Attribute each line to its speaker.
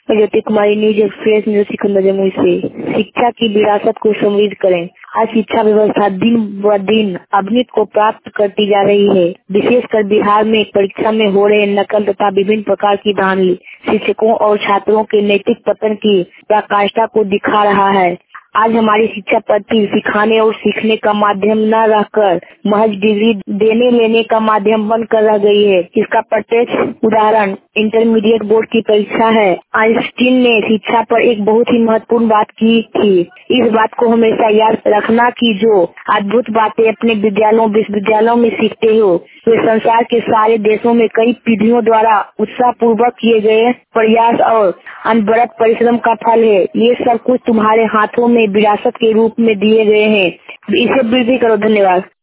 Speaker 1: ज्योति Kumari, news express, news Sikandar Jamui से। शिक्षा की विरासत को समृद्ध करें। आज शिक्षा व्यवस्था दिन ब दिन अवनति को प्राप्त करती जा रही है। विशेषकर बिहार में परीक्षा में हो रहे नकल तथा विभिन्न प्रकार की धांधली शिक्षकों और छात्रों के नैतिक पतन की पराकाष्ठा को दिखा रहा है। आज हमारी शिक्षा पद्धति सिखाने और सीखने का माध्यम न रहकर महज डिग्री देने लेने का माध्यम बनकर रह गई है। इसका प्रत्यक्ष उदाहरण इंटरमीडिएट बोर्ड की परीक्षा है। आइंस्टीन ने शिक्षा पर एक बहुत ही महत्वपूर्ण बात की थी। इस बात को हमेशा याद रखना कि जो अद्भुत बातें अपने विद्यालयों विश्वविद्यालयों में सीखते हो वे संसार के सारे देशों में कई पीढ़ियों द्वारा उत्साह पूर्वक किए गए प्रयास और अनवरत परिश्रम का फल है। ये सब कुछ तुम्हारे हाथों में विरासत के रूप में दिए गए हैं। इसे वृद्धि करो। धन्यवाद।